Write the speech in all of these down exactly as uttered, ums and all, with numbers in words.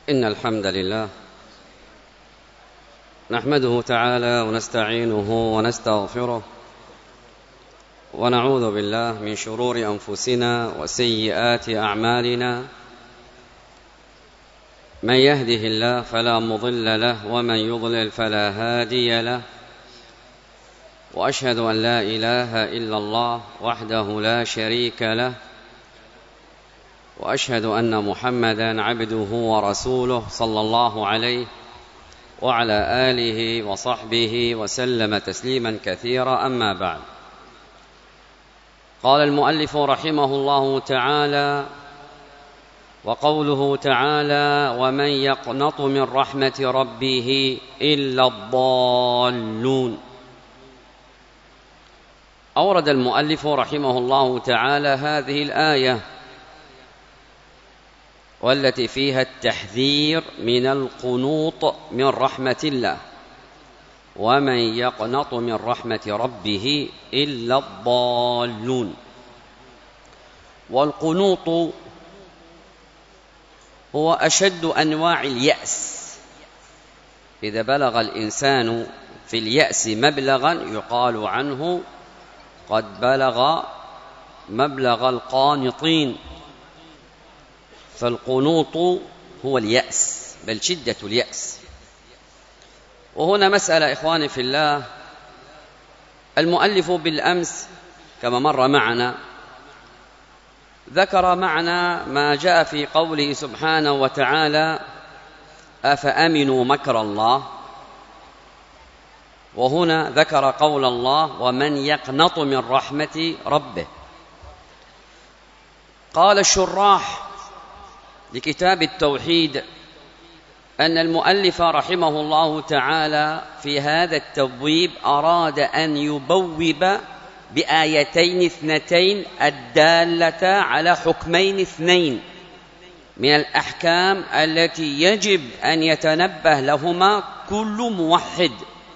إن الحمد لله نحمده تعالى ونستعينه ونستغفره ونعوذ بالله من شرور أنفسنا وسيئات أعمالنا. من يهده الله فلا مضل له ومن يضلل فلا هادي له، وأشهد أن لا إله إلا الله وحده لا شريك له، وأشهد أن محمدًا عبده ورسوله صلى الله عليه وعلى آله وصحبه وسلم تسليمًا كثيرًا. أما بعد، قال المؤلف رحمه الله تعالى: وقوله تعالى: ومن يقنط من رحمة ربه إلا الضالون. أورد المؤلف رحمه الله تعالى هذه الآية والتي فيها التحذير من القنوط من رحمة الله، ومن يقنط من رحمة ربه إلا الضالون. والقنوط هو أشد أنواع اليأس. إذا بلغ الإنسان في اليأس مبلغا يقال عنه قد بلغ مبلغ القانطين. فالقنوط هو اليأس، بل شدة اليأس. وهنا مسألة إخواني في الله، المؤلف بالأمس كما مر معنا ذكر معنا ما جاء في قوله سبحانه وتعالى: أفأمنوا مكر الله. وهنا ذكر قول الله: ومن يقنط من رحمة ربه. قال الشراح لكتاب التوحيد أن المؤلف رحمه الله تعالى في هذا التبويب أراد أن يبوب بآيتين اثنتين الدالة على حكمين اثنين من الأحكام التي يجب أن يتنبه لهما كل موحد،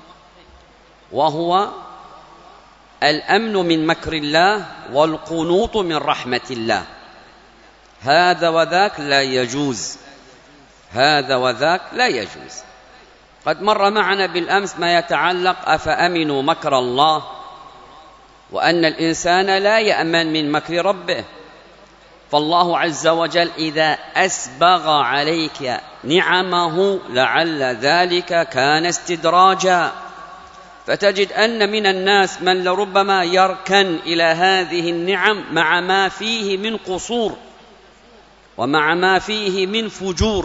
وهو الأمن من مكر الله والقنوط من رحمة الله. هذا وذاك لا يجوز، هذا وذاك لا يجوز. قد مر معنا بالأمس ما يتعلق أفأمنوا مكر الله، وأن الإنسان لا يأمن من مكر ربه. فالله عز وجل إذا أسبغ عليك نعمه لعل ذلك كان استدراجا. فتجد أن من الناس من لربما يركن إلى هذه النعم مع ما فيه من قصور ومع ما فيه من فجور،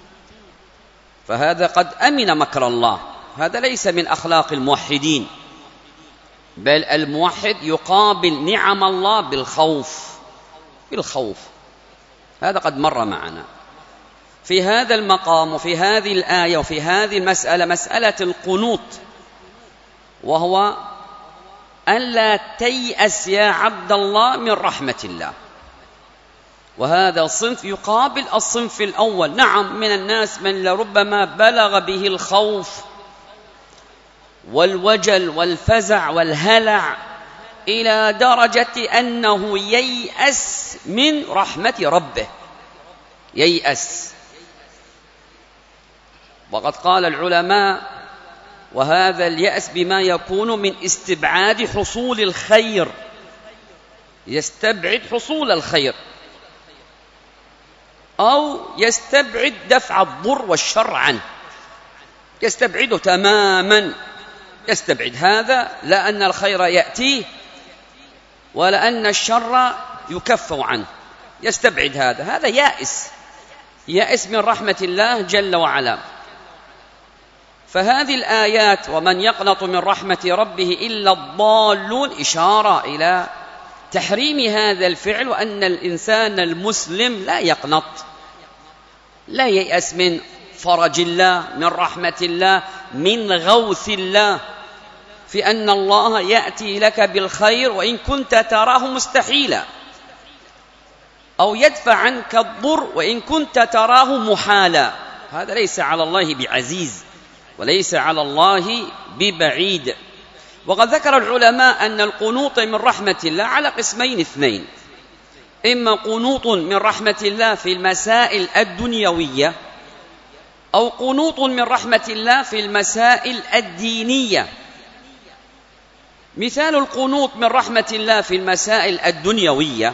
فهذا قد أمن مكر الله. هذا ليس من أخلاق الموحدين، بل الموحد يقابل نعم الله بالخوف بالخوف. هذا قد مر معنا في هذا المقام وفي هذه الآية وفي هذه المسألة، مسألة القنوط، وهو أن لا تيأس يا عبد الله من رحمة الله. وهذا صنف يقابل الصنف الأول. نعم، من الناس من لربما بلغ به الخوف والوجل والفزع والهلع إلى درجة أنه ييأس من رحمة ربه، ييأس. وقد قال العلماء: وهذا اليأس بما يكون من استبعاد حصول الخير، يستبعد حصول الخير أو يستبعد دفع الضر والشر عنه، يستبعده تماما. يستبعد هذا، لا أن الخير يأتيه ولا أن الشر يكف عنه، يستبعد هذا. هذا يائس، يائس من رحمة الله جل وعلا. فهذه الآيات ومن يقنط من رحمة ربه إلا الضالون إشارة إلى تحريم هذا الفعل، وأن الإنسان المسلم لا يقنط، لا ييأس من فرج الله، من رحمة الله، من غوث الله، في أن الله يأتي لك بالخير وإن كنت تراه مستحيلا، أو يدفع عنك الضر وإن كنت تراه محالا. هذا ليس على الله بعزيز وليس على الله ببعيد. وقد ذكر العلماء أن القنوط من رحمة الله على قسمين اثنين: إما قنوط من رحمة الله في المسائل الدنيوية أو قنوط من رحمة الله في المسائل الدينية. مثال القنوط من رحمة الله في المسائل الدنيوية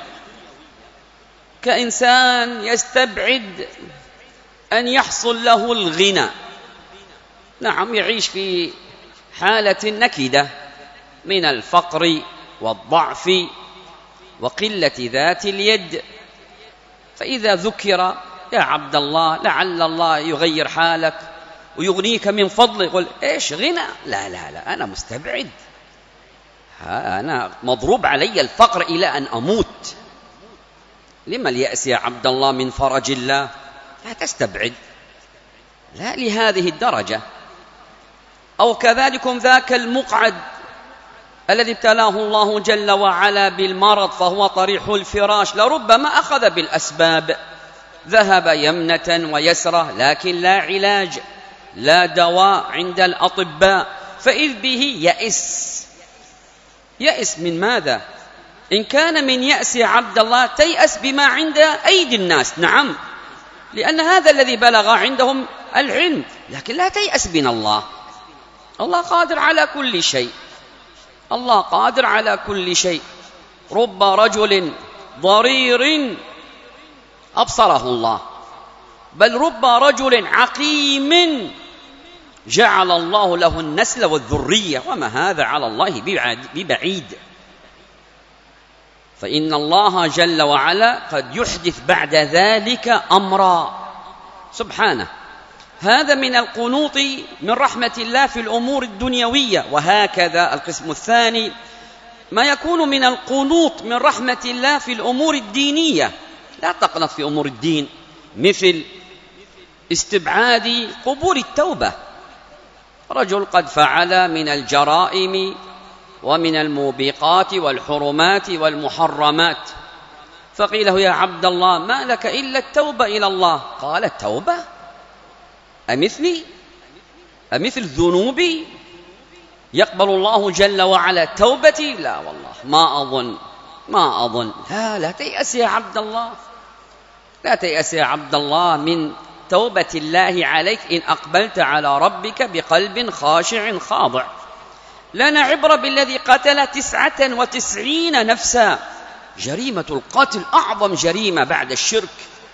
كإنسان يستبعد أن يحصل له الغنى، نعم، يعيش في حالة نكدة من الفقر والضعف وقلة ذات اليد، فإذا ذكر يا عبد الله لعل الله يغير حالك ويغنيك من فضله، يقول إيش غنى؟ لا لا لا، أنا مستبعد، أنا مضروب علي الفقر إلى أن أموت. لما اليأس يا عبد الله من فرج الله؟ لا تستبعد، لا لهذه الدرجة. أو كذلكم ذاك المقعد الذي ابتلاه الله جل وعلا بالمرض فهو طريح الفراش، لربما أخذ بالأسباب، ذهب يمنة ويسرة، لكن لا علاج لا دواء عند الأطباء، فإذ به يأس. يأس من ماذا؟ إن كان من يأس عبد الله تيأس بما عند أيدي الناس، نعم، لأن هذا الذي بلغ عندهم العلم، لكن لا تيأس من الله. الله قادر على كل شيء، الله قادر على كل شيء. رب رجل ضرير أبصره الله، بل رب رجل عقيم جعل الله له النسل والذرية، وما هذا على الله ببعيد. فإن الله جل وعلا قد يحدث بعد ذلك أمرا سبحانه. هذا من القنوط من رحمة الله في الأمور الدنيوية. وهكذا القسم الثاني ما يكون من القنوط من رحمة الله في الأمور الدينية. لا تقنط في أمور الدين، مثل استبعاد قبول التوبة. رجل قد فعل من الجرائم ومن الموبقات والحرمات والمحرمات، فقيل له يا عبد الله ما لك إلا التوبة إلى الله؟ قال التوبة أمثلي أمثل ذنوبي يقبل الله جل وعلا توبتي؟ لا والله ما أظن ما أظن لا لا تيأس يا عبد الله، لا تيأس يا عبد الله من توبة الله عليك إن أقبلت على ربك بقلب خاشع خاضع. لنا عبرة بالذي قتل تسعة وتسعين نفسا. جريمة القتل أعظم جريمة بعد الشرك،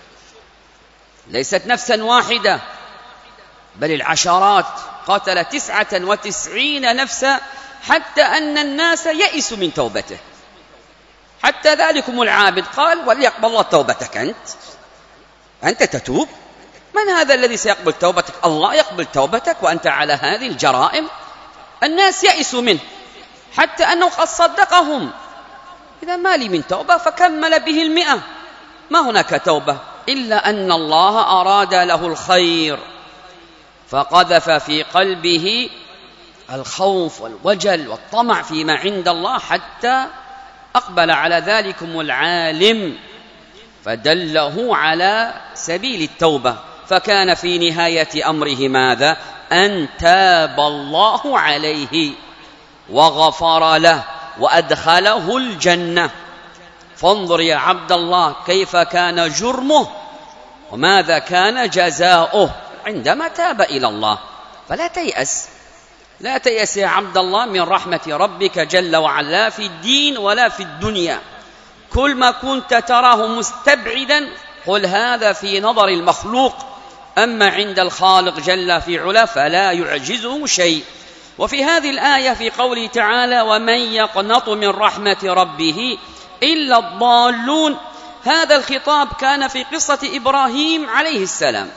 ليست نفسا واحدة بل العشرات. قتل تسعة وتسعين نفسا حتى أن الناس يئسوا من توبته، حتى ذلكم العابد قال وليقبل الله توبتك. أنت أنت تتوب؟ من هذا الذي سيقبل توبتك؟ الله يقبل توبتك وأنت على هذه الجرائم؟ الناس يئسوا منه حتى أنه قد صدقهم. إذا ما لي من توبة، فكمل به المئة. ما هناك توبة إلا أن الله أراد له الخير فقذف في قلبه الخوف والوجل والطمع فيما عند الله، حتى أقبل على ذلكم العالم فدله على سبيل التوبة، فكان في نهاية أمره ماذا؟ أن تاب الله عليه وغفر له وأدخله الجنة. فانظر يا عبد الله كيف كان جرمه وماذا كان جزاؤه عندما تاب إلى الله. فلا تيأس، لا تيأس يا عبد الله من رحمة ربك جل وعلا في الدين ولا في الدنيا. كل ما كنت تراه مستبعدا قل هذا في نظر المخلوق، أما عند الخالق جل في علا فلا يعجزه شيء. وفي هذه الآية في قوله تعالى ومن يقنط من رحمة ربه إلا الضالون، هذا الخطاب كان في قصة إبراهيم عليه السلام.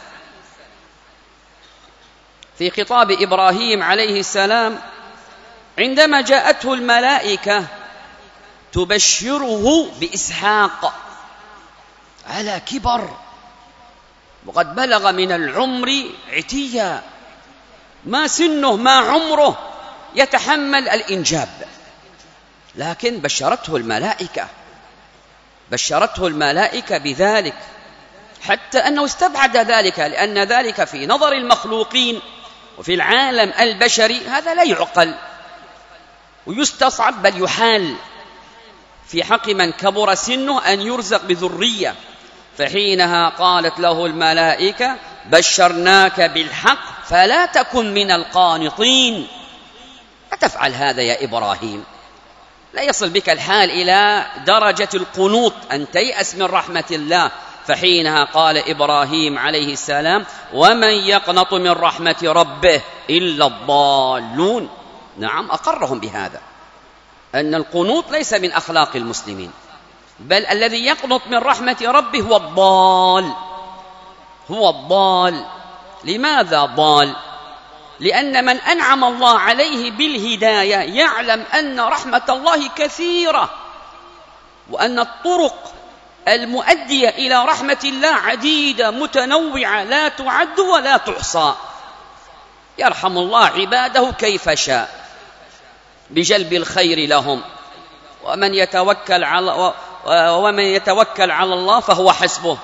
في خطاب إبراهيم عليه السلام عندما جاءته الملائكة تبشره بإسحاق على كبر وقد بلغ من العمر عتيا، ما سنه ما عمره يتحمل الإنجاب، لكن بشرته الملائكة بشرته الملائكة بذلك، حتى أنه استبعد ذلك، لأن ذلك في نظر المخلوقين وفي العالم البشري هذا لا يعقل ويستصعب بل يحال. في حق من كبر سنه أن يرزق بذرية، فحينها قالت له الملائكة بشرناك بالحق فلا تكن من القانطين. لا تفعل هذا يا إبراهيم، لا يصل بك الحال إلى درجة القنوط أن تيأس من رحمة الله. فحينها قال إبراهيم عليه السلام: ومن يقنط من رحمة ربه إلا الضالون. نعم، أقرهم بهذا، أن القنوط ليس من أخلاق المسلمين، بل الذي يقنط من رحمة ربه هو الضال، هو الضال. لماذا ضال؟ لأن من أنعم الله عليه بالهداية يعلم أن رحمة الله كثيرة، وأن الطرق المؤدية إلى رحمة الله عديدة متنوعة لا تعد ولا تحصى. يرحم الله عباده كيف شاء بجلب الخير لهم، ومن يتوكل على ومن يتوكل على الله فهو حسبه،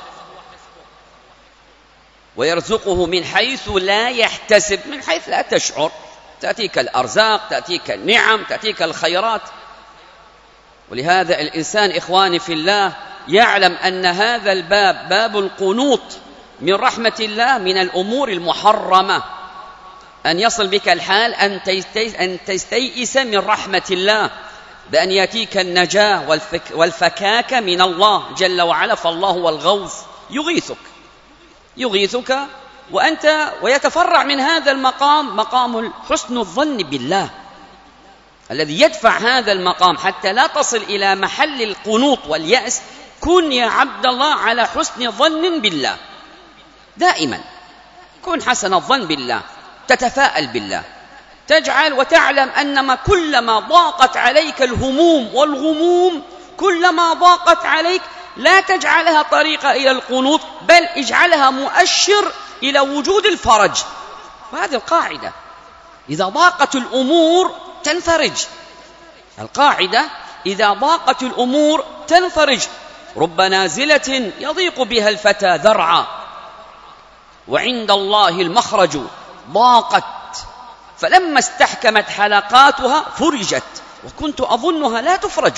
ويرزقه من حيث لا يحتسب، من حيث لا تشعر. تأتيك الأرزاق، تأتيك النعم، تأتيك الخيرات. ولهذا الإنسان إخواني في الله يعلم أن هذا الباب، باب القنوط من رحمة الله، من الأمور المحرمة. أن يصل بك الحال أن تستيئس من رحمة الله بأن يأتيك النجاة والفكاك من الله جل وعلا. فالله هو الغوث، يغيثك يغيثك وأنت ويتفرع من هذا المقام مقام حسن الظن بالله، الذي يدفع هذا المقام حتى لا تصل إلى محل القنوط واليأس. كن يا عبد الله على حسن ظن بالله دائما، كن حسن الظن بالله، تتفاءل بالله، تجعل وتعلم أنما كلما ضاقت عليك الهموم والغموم، كلما ضاقت عليك لا تجعلها طريقة إلى القنوط، بل اجعلها مؤشر إلى وجود الفرج. وهذه القاعدة، إذا ضاقت الأمور تنفرج. القاعدة: إذا ضاقت الأمور تنفرج. رب نازلة يضيق بها الفتى ذرعا، وعند الله المخرج. ضاقت فلما استحكمت حلقاتها فرجت، وكنت أظنها لا تفرج.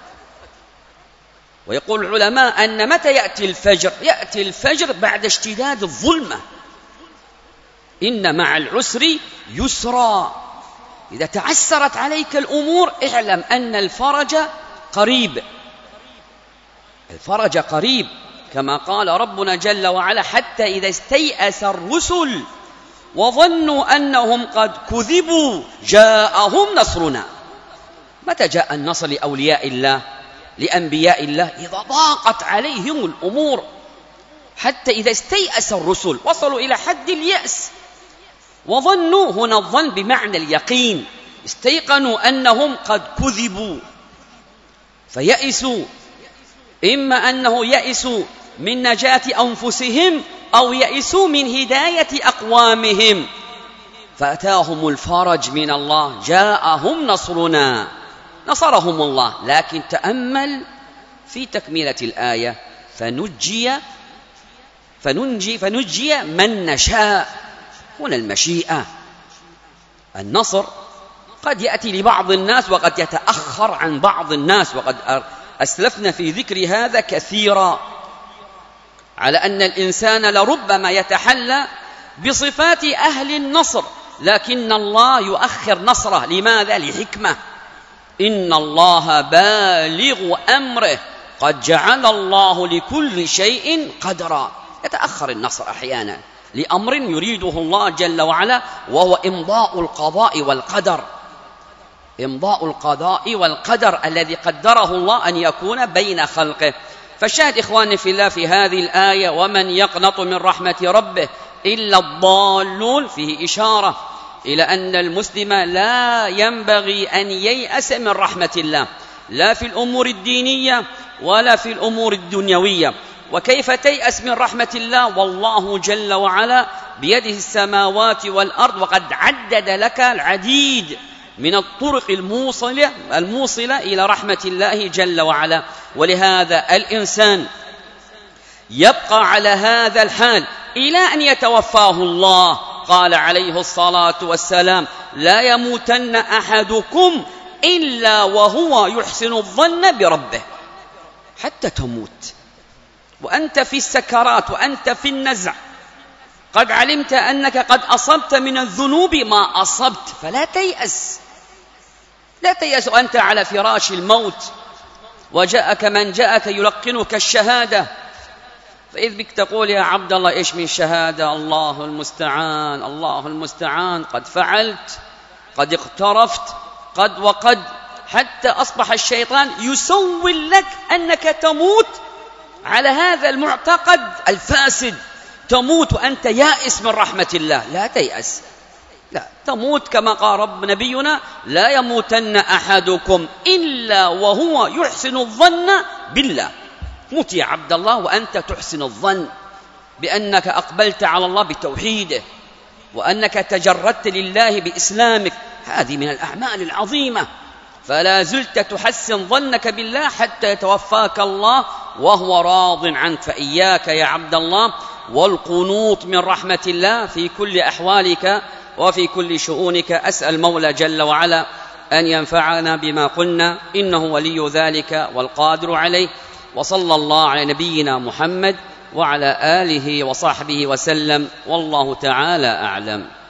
ويقول العلماء أن متى يأتي الفجر؟ يأتي الفجر بعد اشتداد الظلمة. إن مع العسر يسرا. إذا تعسرت عليك الأمور اعلم أن الفرج قريب، الفرج قريب، كما قال ربنا جل وعلا: حتى إذا استيأس الرسل وظنوا أنهم قد كذبوا جاءهم نصرنا. متى جاء النصر لأولياء الله، لأنبياء الله؟ إذا ضاقت عليهم الأمور، حتى إذا استيأس الرسل، وصلوا إلى حد اليأس. وظنوا هنا الظن بمعنى اليقين، استيقنوا أنهم قد كذبوا فيأسوا، إما أنه يأسوا من نجاة أنفسهم أو يأسوا من هداية أقوامهم، فأتاهم الفرج من الله، جاءهم نصرنا، نصرهم الله. لكن تأمل في تكملة الآية: فنجي فننجي فنجي من نشاء. هنا المشيئة. النصر قد يأتي لبعض الناس وقد يتأخر عن بعض الناس، وقد أسلفنا في ذكر هذا كثيرا، على أن الإنسان لربما يتحلى بصفات أهل النصر، لكن الله يؤخر نصره. لماذا؟ لحكمة. إن الله بالغ أمره، قد جعل الله لكل شيء قدرا. يتأخر النصر أحيانا لأمر يريده الله جل وعلا، وهو إمضاء القضاء والقدر، إمضاء القضاء والقدر الذي قدره الله أن يكون بين خلقه. فالشاهد إخواني في الله في هذه الآية: ومن يقنط من رحمة ربه إلا الضالون، فيه إشارة إلى أن المسلم لا ينبغي أن ييأس من رحمة الله، لا في الأمور الدينية ولا في الأمور الدنيوية. وكيف تيأس من رحمة الله والله جل وعلا بيده السماوات والأرض، وقد عدد لك العديد من الطرق الموصلة, الموصلة إلى رحمة الله جل وعلا. ولهذا الإنسان يبقى على هذا الحال إلى أن يتوفاه الله. قال عليه الصلاة والسلام: لا يموتن أحدكم إلا وهو يحسن الظن بربه. حتى تموت وأنت في السكرات وأنت في النزع قد علمت أنك قد أصبت من الذنوب ما أصبت، فلا تيأس، لا تيأس أنت على فراش الموت وجاءك من جاءك يلقنك الشهادة، فإذ بك تقول يا عبد الله إيش من شهادة، الله المستعان الله المستعان، قد فعلت، قد اقترفت، قد وقد، حتى أصبح الشيطان يسول لك أنك تموت على هذا المعتقد الفاسد، تموت وأنت يائس من رحمة الله. لا تيأس، لا تموت كما قال رب نبينا: لا يموتن أحدكم إلا وهو يحسن الظن بالله. موت يا عبد الله وأنت تحسن الظن بأنك أقبلت على الله بتوحيده، وأنك تجردت لله بإسلامك، هذه من الأعمال العظيمة. فلا زلت تحسن ظنك بالله حتى يتوفاك الله وهو راض عنك. فإياك يا عبد الله والقنوط من رحمة الله في كل أحوالك وفي كل شؤونك. أسأل المولى جل وعلا أن ينفعنا بما قلنا، إنه ولي ذلك والقادر عليه. وصلى الله على نبينا محمد وعلى آله وصحبه وسلم، والله تعالى أعلم.